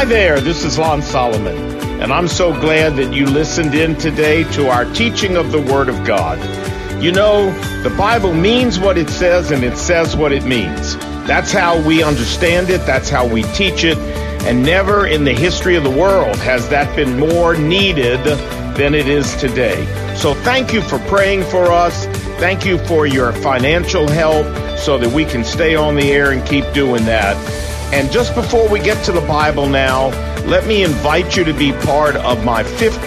Hi there, this is Lon Solomon, and I'm so glad that you listened in today to our teaching of the Word of God. You know, the Bible means what it says, and it says what it means. That's how we understand it, that's how we teach it, and never in the history of the world has that been more needed than it is today. So thank you for praying for us. Thank you for your financial help so that we can stay on the air and keep doing that. And just before we get to the Bible now, let me invite you to be part of my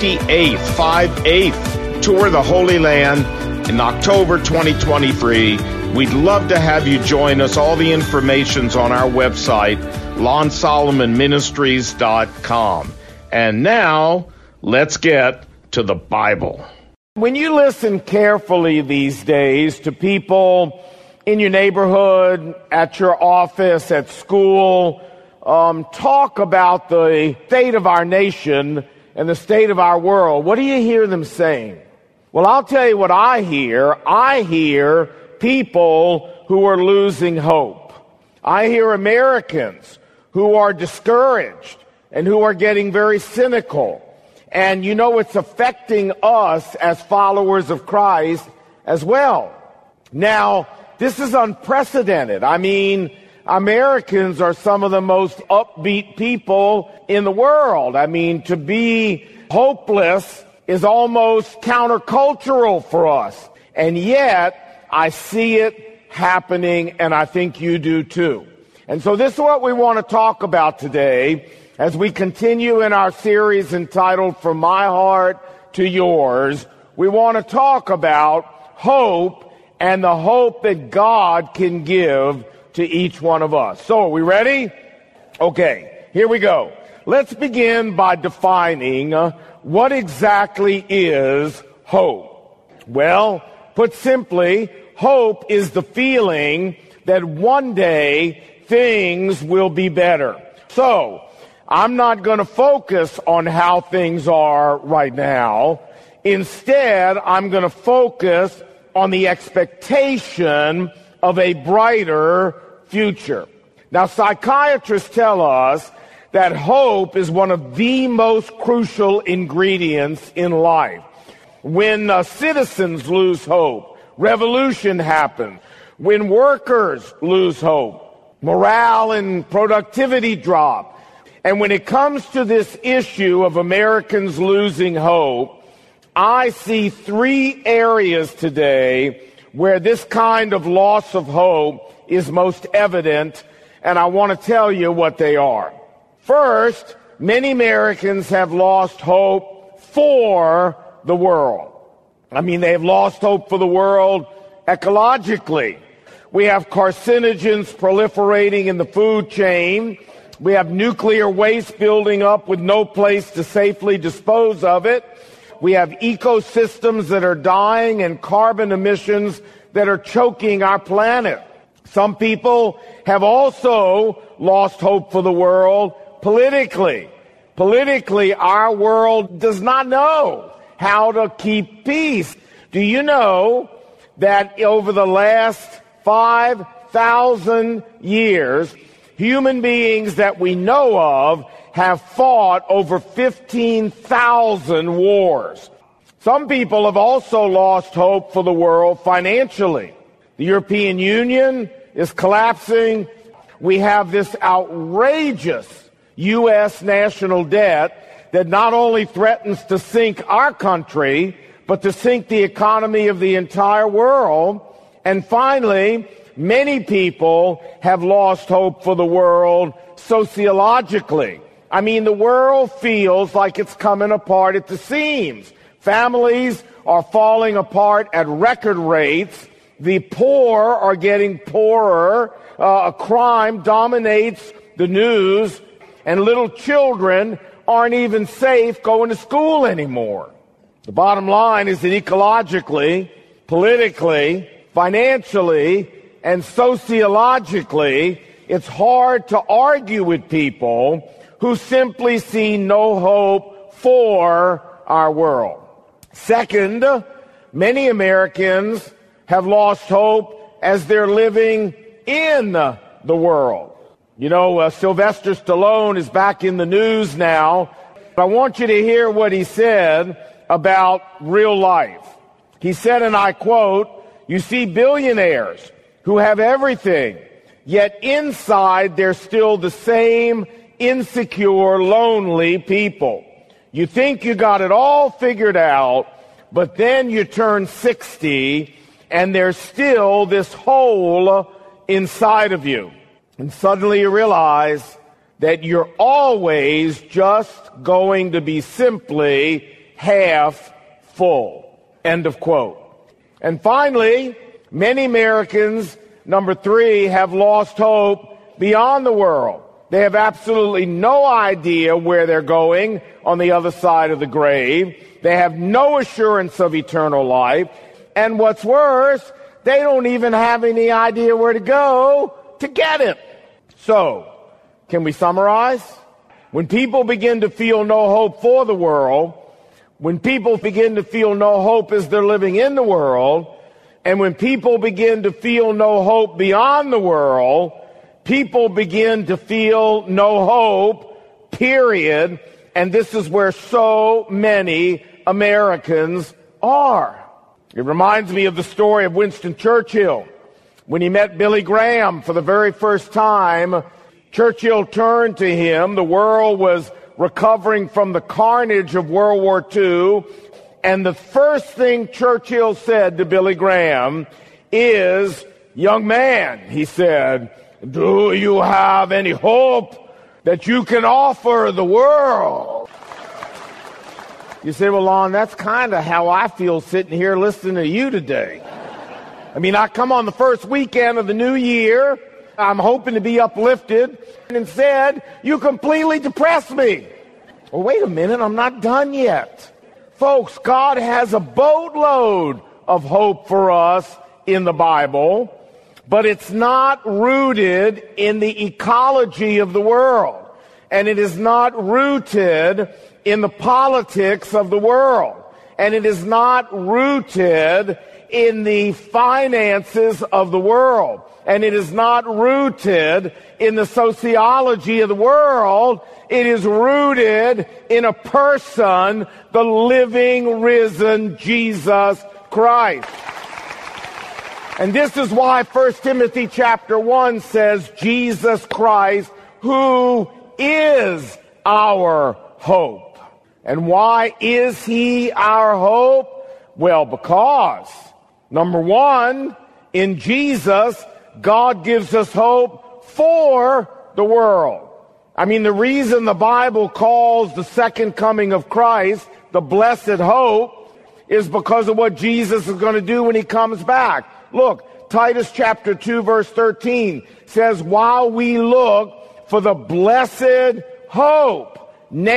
58th Tour of the Holy Land in October 2023. We'd love to have you join us. All the information's on our website, LonSolomonMinistries.com. And now, let's get to the Bible. When you listen carefully these days to people in your neighborhood, at your office, at school, talk about the state of our nation and the state of our world, what do you hear them saying? Well, I'll tell you what I hear. I hear people who are losing hope. I hear Americans who are discouraged and who are getting very cynical. And you know, it's affecting us as followers of Christ as well. Now, this is unprecedented. I mean, Americans are some of the most upbeat people in the world. I mean, to be hopeless is almost countercultural for us. And yet, I see it happening, and I think you do too. And so this is what we want to talk about today as we continue in our series entitled From My Heart to Yours. We want to talk about hope and the hope that God can give to each one of us. So, are we ready? Okay, here we go. Let's begin by defining what exactly is hope. Well, put simply, hope is the feeling that one day things will be better. So, I'm not going to focus on how things are right now. Instead, I'm going to focus on the expectation of a brighter future. Now, psychiatrists tell us that hope is one of the most crucial ingredients in life. When citizens lose hope, revolution happens. When workers lose hope, morale and productivity drop. And when it comes to this issue of Americans losing hope, I see three areas today where this kind of loss of hope is most evident, and I want to tell you what they are. First, many Americans have lost hope for the world. I mean, they've lost hope for the world ecologically. We have carcinogens proliferating in the food chain. We have nuclear waste building up with no place to safely dispose of it. We have ecosystems that are dying and carbon emissions that are choking our planet. Some people have also lost hope for the world politically. Politically, our world does not know how to keep peace. Do you know that over the last 5,000 years, human beings that we know of have fought over 15,000 wars. Some people have also lost hope for the world financially. The European Union is collapsing. We have this outrageous U.S. national debt that not only threatens to sink our country, but to sink the economy of the entire world. And finally, many people have lost hope for the world sociologically. I mean, the world feels like it's coming apart at the seams. Families are falling apart at record rates. The poor are getting poorer. Crime dominates the news. And little children aren't even safe going to school anymore. The bottom line is that ecologically, politically, financially, and sociologically, it's hard to argue with people who simply see no hope for our world. Second, many Americans have lost hope as they're living in the world. You know, Sylvester Stallone is back in the news now. I want you to hear what he said about real life. He said, and I quote, "You see billionaires who have everything, yet inside they're still the same insecure, lonely people. You think you got it all figured out, but then you turn 60 and there's still this hole inside of you. And suddenly you realize that you're always just going to be simply half full." End of quote. And finally, many Americans, number 3, have lost hope beyond the world. They have absolutely no idea where they're going on the other side of the grave. They have no assurance of eternal life. And what's worse, they don't even have any idea where to go to get it. So, can we summarize? When people begin to feel no hope for the world, when people begin to feel no hope as they're living in the world, and when people begin to feel no hope beyond the world, people begin to feel no hope, period. And this is where so many Americans are. It reminds me of the story of Winston Churchill. When he met Billy Graham for the very first time, Churchill turned to him. The world was recovering from the carnage of World War II. And the first thing Churchill said to Billy Graham is, "Young man," he said, "do you have any hope that you can offer the world?" You say, "Well, Lon, that's kind of how I feel sitting here listening to you today." I mean, I come on the first weekend of the new year. I'm hoping to be uplifted. And instead, you completely depress me. Well, wait a minute. I'm not done yet. Folks, God has a boatload of hope for us in the Bible, but it's not rooted in the ecology of the world. And it is not rooted in the politics of the world. And it is not rooted in the finances of the world. And it is not rooted in the sociology of the world. It is rooted in a person, the living, risen Jesus Christ. And this is why 1 Timothy chapter 1 says, Jesus Christ, who is our hope. And why is he our hope? Well, because, number one, in Jesus, God gives us hope for the world. I mean, the reason the Bible calls the second coming of Christ the blessed hope is because of what Jesus is going to do when he comes back. Look, Titus chapter 2 verse 13 says, while we look for the blessed hope,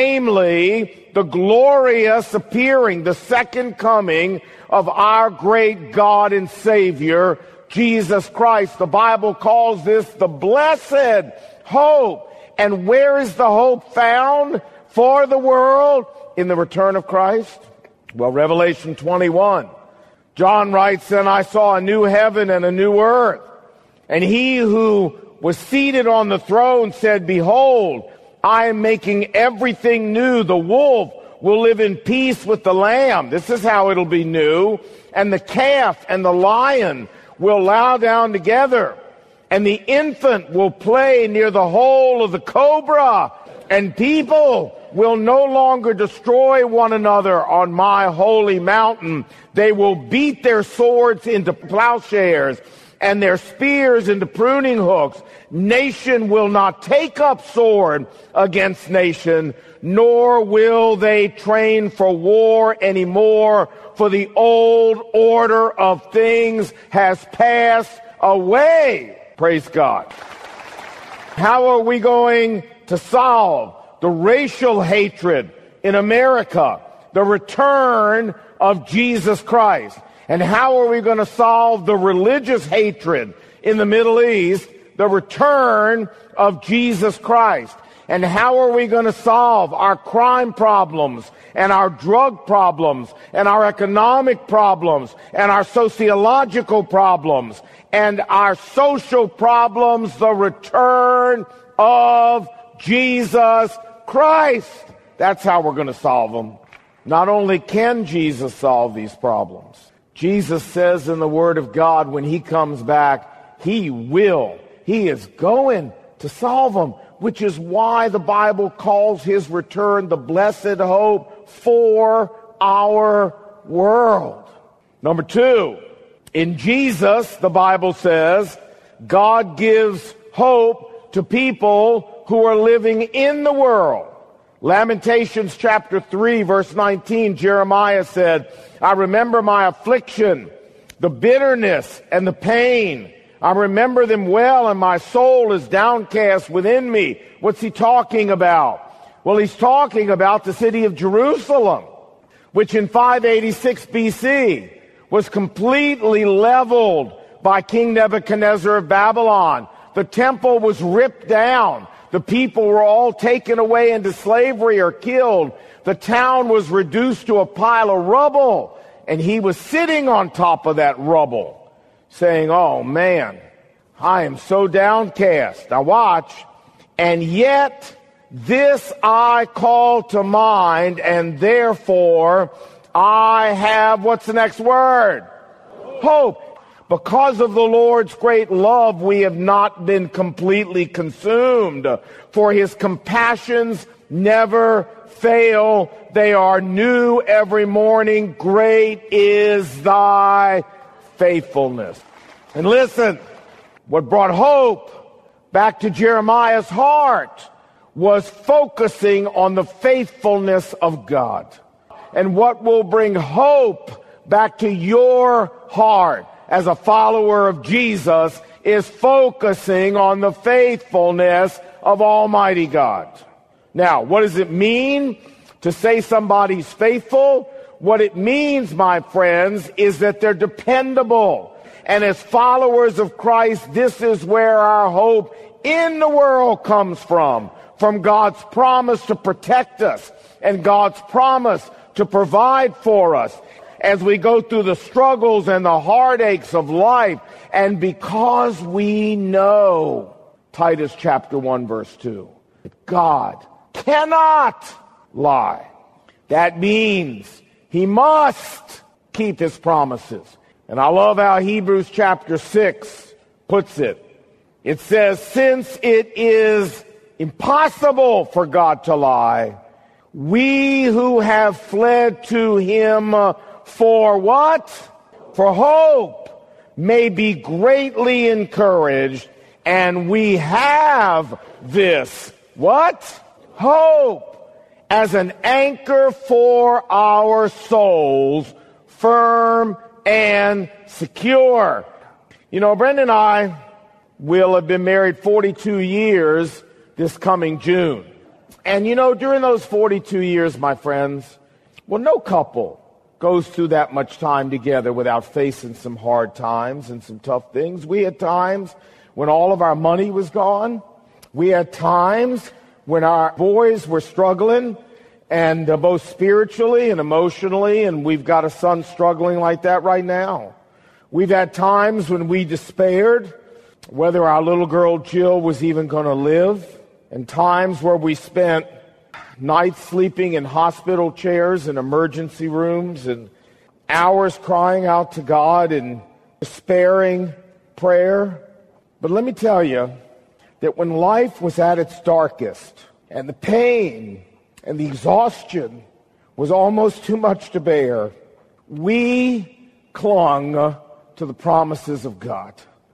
namely the glorious appearing, the second coming of our great God and Savior, Jesus Christ. The Bible calls this the blessed hope. And where is the hope found for the world? In the return of Christ? Well, Revelation 21. John writes, and I saw a new heaven and a new earth. And he who was seated on the throne said, behold, I am making everything new. The wolf will live in peace with the lamb. This is how it'll be new. And the calf and the lion will lie down together. And the infant will play near the hole of the cobra. And people will no longer destroy one another on my holy mountain. They will beat their swords into plowshares and their spears into pruning hooks. Nation will not take up sword against nation, nor will they train for war anymore, for the old order of things has passed away. Praise God. How are we going to solve the racial hatred in America? The return of Jesus Christ. And how are we going to solve the religious hatred in the Middle East? The return of Jesus Christ. And how are we going to solve our crime problems and our drug problems and our economic problems and our sociological problems and our social problems? The return of Jesus Christ. That's how we're going to solve them. Not only can Jesus solve these problems, Jesus says in the Word of God, when he comes back, he is going to solve them, which is why the Bible calls his return the blessed hope for our world. Number two, in Jesus, the Bible says, God gives hope to people who are living in the world. Lamentations chapter 3, verse 19, Jeremiah said, I remember my affliction, the bitterness and the pain. I remember them well, and my soul is downcast within me. What's he talking about? Well, he's talking about the city of Jerusalem, which in 586 BC was completely leveled by King Nebuchadnezzar of Babylon. The temple was ripped down. The people were all taken away into slavery or killed. The town was reduced to a pile of rubble, and he was sitting on top of that rubble, saying, oh man, I am so downcast. Now watch. And yet this I call to mind, and therefore I have, what's the next word? Hope. Because of the Lord's great love, we have not been completely consumed, for his compassions never fail. They are new every morning. Great is thy faithfulness. And listen, what brought hope back to Jeremiah's heart was focusing on the faithfulness of God. And what will bring hope back to your heart as a follower of Jesus is focusing on the faithfulness of Almighty God. Now, what does it mean to say somebody's faithful? What it means, my friends, is that they're dependable. And as followers of Christ, this is where our hope in the world comes from God's promise to protect us and God's promise to provide for us as we go through the struggles and the heartaches of life. And because we know, Titus chapter 1 verse 2, that God cannot lie. That means he must keep his promises. And I love how Hebrews chapter 6 puts it. It says, since it is impossible for God to lie, we who have fled to him for what? For hope may be greatly encouraged, and we have this, what? Hope as an anchor for our souls, firm and secure. You know, Brenda and I will have been married 42 years this coming June. And you know, during those 42 years, my friends, well, no couple goes through that much time together without facing some hard times and some tough things. We had times when all of our money was gone. We had times when our boys were struggling, and both spiritually and emotionally, and we've got a son struggling like that right now. We've had times when we despaired whether our little girl Jill was even going to live, and times where we spent nights sleeping in hospital chairs and emergency rooms and hours crying out to God in despairing prayer. But let me tell you that when life was at its darkest and the pain and the exhaustion was almost too much to bear, we clung to the promises of God.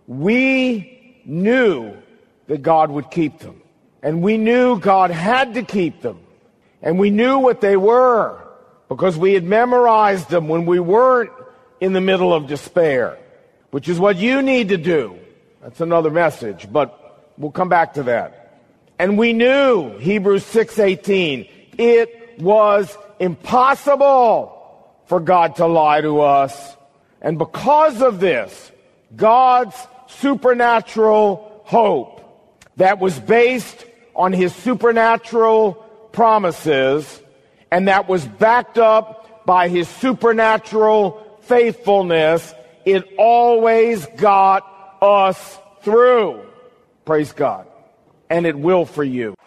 We knew that God would keep them. And we knew God had to keep them. And we knew what they were because we had memorized them when we weren't in the middle of despair, which is what you need to do. That's another message, but we'll come back to that. And we knew, Hebrews 6:18, it was impossible for God to lie to us. And because of this, God's supernatural hope that was based on his supernatural promises, and that was backed up by his supernatural faithfulness, it always got us through. Praise God. And it will for you.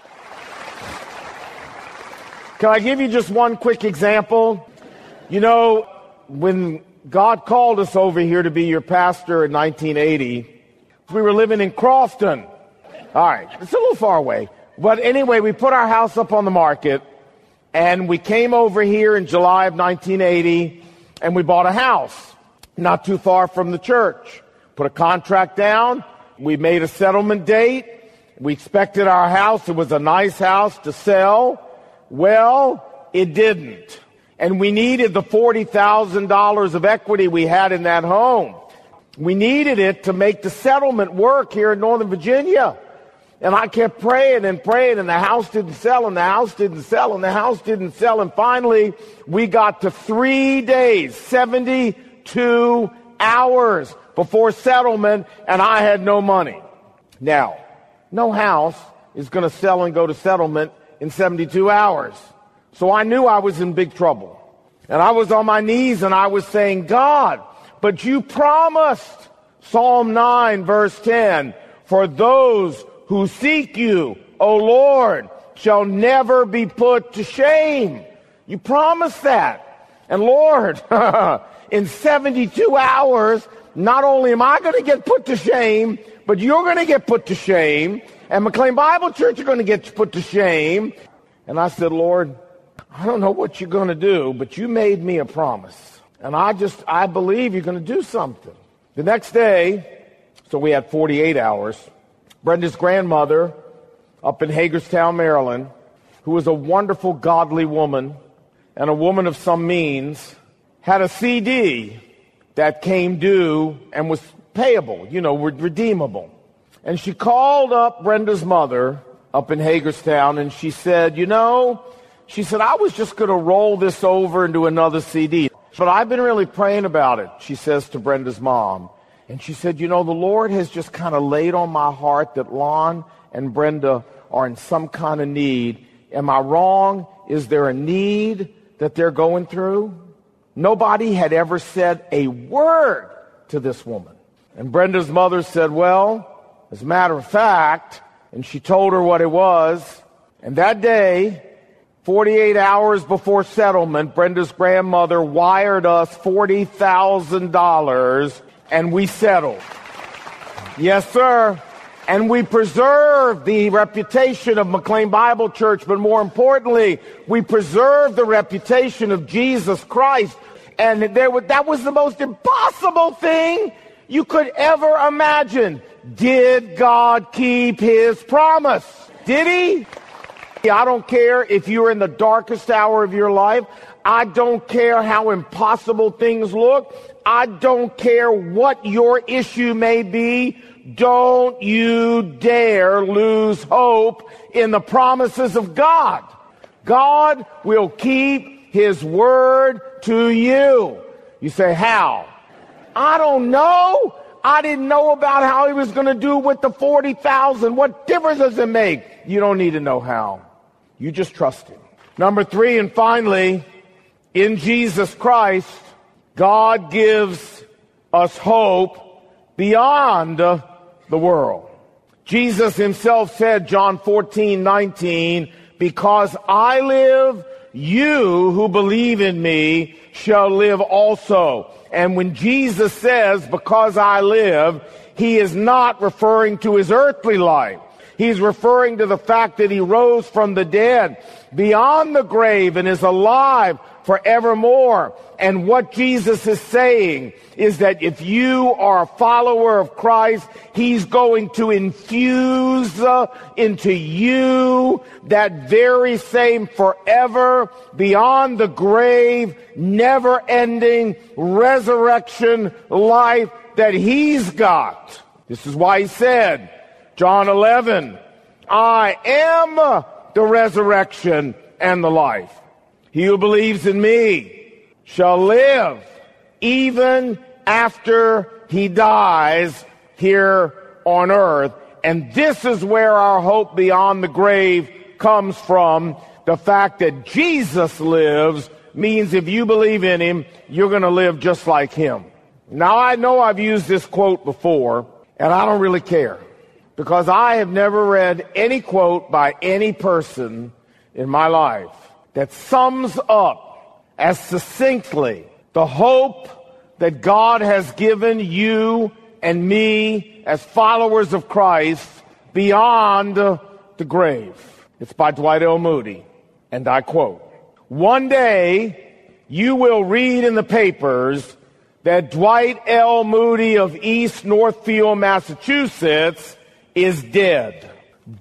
Can I give you just one quick example? You know, when God called us over here to be your pastor in 1980, we were living in Crofton. All right, it's a little far away. But anyway, we put our house up on the market, and we came over here in July of 1980, and we bought a house not too far from the church. Put a contract down. We made a settlement date. We expected our house, it was a nice house, to sell. Well, it didn't. And we needed the $40,000 of equity we had in that home. We needed it to make the settlement work here in Northern Virginia. And I kept praying and praying, and the house didn't sell, and the house didn't sell, and the house didn't sell. And finally, we got to 3 days, 72 hours before settlement, and I had no money. Now, no house is going to sell and go to settlement in 72 hours. So I knew I was in big trouble. And I was on my knees and I was saying, God, but you promised, Psalm 9, verse 10, for those who seek you, O Lord, shall never be put to shame. You promised that. And Lord, in 72 hours, not only am I going to get put to shame, but you're going to get put to shame, and McLean Bible Church are going to get put to shame. And I said, Lord, I don't know what you're going to do, but you made me a promise. And I believe you're going to do something. The next day, so we had 48 hours, Brenda's grandmother up in Hagerstown, Maryland, who was a wonderful, godly woman and a woman of some means, had a CD that came due and was payable, redeemable. And she called up Brenda's mother up in Hagerstown, and she said, I was just going to roll this over into another CD, but I've been really praying about it, she says to Brenda's mom. And she said, the Lord has just kind of laid on my heart that Lon and Brenda are in some kind of need. Am I wrong? Is there a need that they're going through? Nobody had ever said a word to this woman. And Brenda's mother said, well, as a matter of fact, and she told her what it was. And that day, 48 hours before settlement, Brenda's grandmother wired us $40,000, and we settled. Yes, sir. And we preserved the reputation of McLean Bible Church, but more importantly, we preserved the reputation of Jesus Christ. And that was the most impossible thing you could ever imagine. Did God keep his promise? Did he? I don't care if you're in the darkest hour of your life. I don't care how impossible things look. I don't care what your issue may be. Don't you dare lose hope in the promises of God. God will keep his word to you. You say, how? I don't know. I didn't know about how he was going to do with the 40,000. What difference does it make? You don't need to know how. You just trust him. Number 3, and finally, in Jesus Christ, God gives us hope beyond the world. Jesus himself said, John 14:19, because I live, you who believe in me shall live also. And when Jesus says, because I live, he is not referring to his earthly life. He's referring to the fact that he rose from the dead beyond the grave and is alive forevermore. And what Jesus is saying is that if you are a follower of Christ, he's going to infuse into you that very same forever, beyond the grave, never-ending resurrection life that he's got. This is why he said, John 11, I am the resurrection and the life. He who believes in me shall live even after he dies here on earth. And this is where our hope beyond the grave comes from. The fact that Jesus lives means if you believe in him, you're going to live just like him. Now, I know I've used this quote before, and I don't really care, because I have never read any quote by any person in my life that sums up as succinctly the hope that God has given you and me as followers of Christ beyond the grave. It's by Dwight L. Moody, and I quote, "One day you will read in the papers that Dwight L. Moody of East Northfield, Massachusetts, is dead.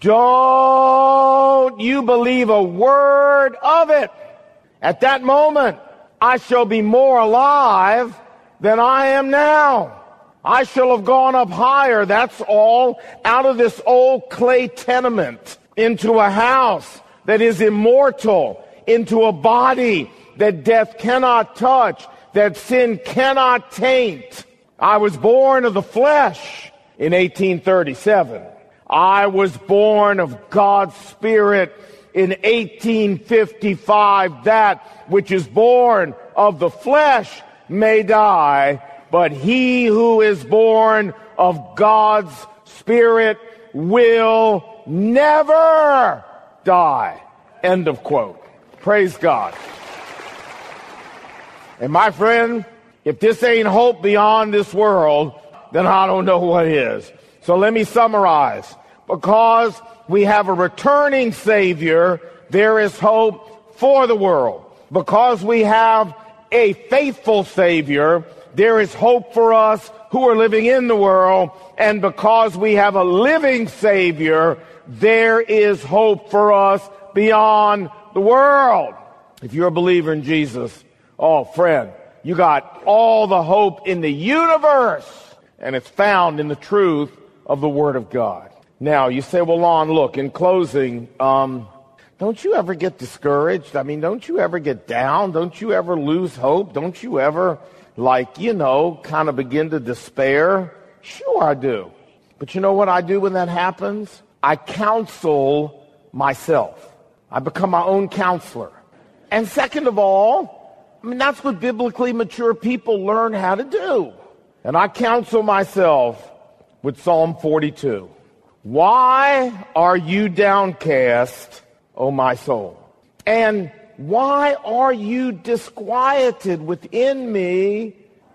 Don't you believe a word of it. At that moment, I shall be more alive than I am now. I shall have gone up higher, that's all, out of this old clay tenement into a house that is immortal, into a body that death cannot touch, that sin cannot taint. I was born of the flesh in 1837. I was born of God's Spirit in 1855. That which is born of the flesh may die, but he who is born of God's Spirit will never die." End of quote. Praise God. And my friend, if this ain't hope beyond this world, then I don't know what is. So let me summarize. Because we have a returning Savior, there is hope for the world. Because we have a faithful Savior, there is hope for us who are living in the world. And because we have a living Savior, there is hope for us beyond the world. If you're a believer in Jesus, oh, friend, you got all the hope in the universe, and it's found in the truth of the Word of God. Now, you say, well, Lon, look, in closing, don't you ever get discouraged? I mean, don't you ever get down? Don't you ever lose hope? Don't you ever, kind of begin to despair? Sure, I do. But you know what I do when that happens? I counsel myself. I become my own counselor. And second of all, that's what biblically mature people learn how to do. And I counsel myself with Psalm 42. Why are you downcast, O my soul? And why are you disquieted within me?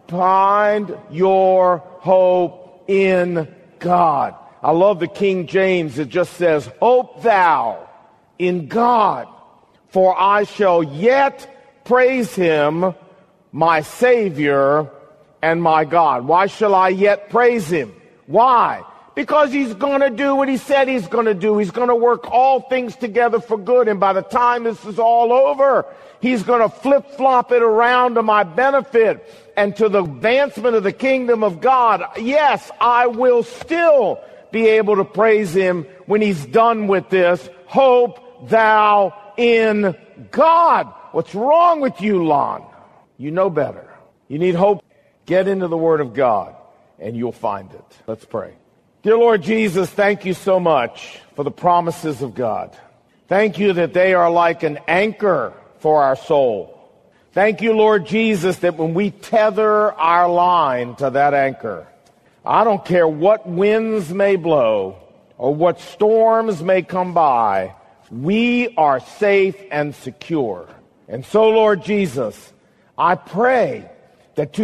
Find your hope in God. I love the King James. It just says, hope thou in God, for I shall yet praise him, my Savior and my God. Why shall I yet praise him? Why? Because he's going to do what he said he's going to do. He's going to work all things together for good. And by the time this is all over, he's going to flip-flop it around to my benefit and to the advancement of the kingdom of God. Yes, I will still be able to praise him when he's done with this. Hope thou in God. What's wrong with you, Lon? You know better. You need hope. Get into the Word of God, and you'll find it. Let's pray. Dear Lord Jesus, thank you so much for the promises of God. Thank you that they are like an anchor for our soul. Thank you, Lord Jesus, that when we tether our line to that anchor, I don't care what winds may blow or what storms may come by, we are safe and secure. And so, Lord Jesus, I pray that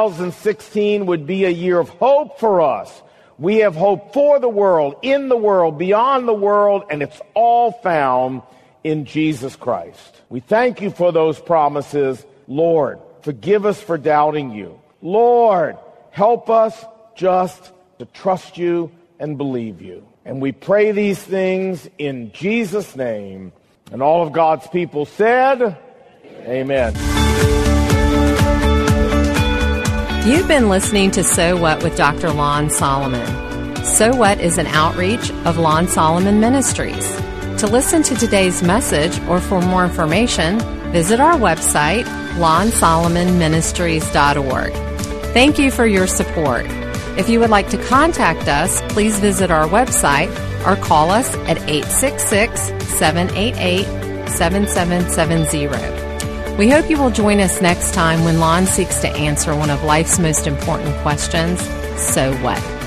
2016 would be a year of hope for us. We have hope for the world, in the world, beyond the world, and it's all found in Jesus Christ. We thank you for those promises. Lord, forgive us for doubting you. Lord, help us just to trust you and believe you. And we pray these things in Jesus' name. And all of God's people said, amen. You've been listening to So What with Dr. Lon Solomon. So What is an outreach of Lon Solomon Ministries. To listen to today's message or for more information, visit our website, lonsolomonministries.org. Thank you for your support. If you would like to contact us, please visit our website or call us at 866-788-7770. We hope you will join us next time when Lon seeks to answer one of life's most important questions, so what?